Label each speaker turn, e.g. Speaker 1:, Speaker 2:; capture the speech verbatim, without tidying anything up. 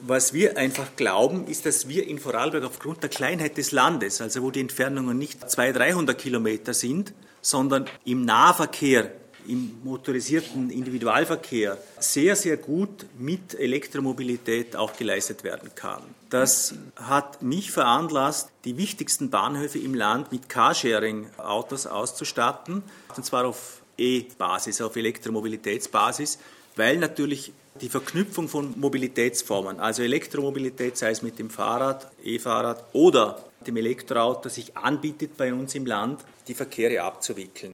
Speaker 1: Was wir einfach glauben, ist, dass wir in Vorarlberg aufgrund der Kleinheit des Landes, also wo die Entfernungen nicht zweihundert, dreihundert Kilometer sind, sondern im Nahverkehr, im motorisierten Individualverkehr sehr, sehr gut mit Elektromobilität auch geleistet werden kann. Das hat mich veranlasst, die wichtigsten Bahnhöfe im Land mit Carsharing-Autos auszustatten, und zwar auf E-Basis, auf Elektromobilitätsbasis, weil natürlich die Verknüpfung von Mobilitätsformen, also Elektromobilität, sei es mit dem Fahrrad, E-Fahrrad oder dem Elektroauto, sich anbietet bei uns im Land, die Verkehre abzuwickeln.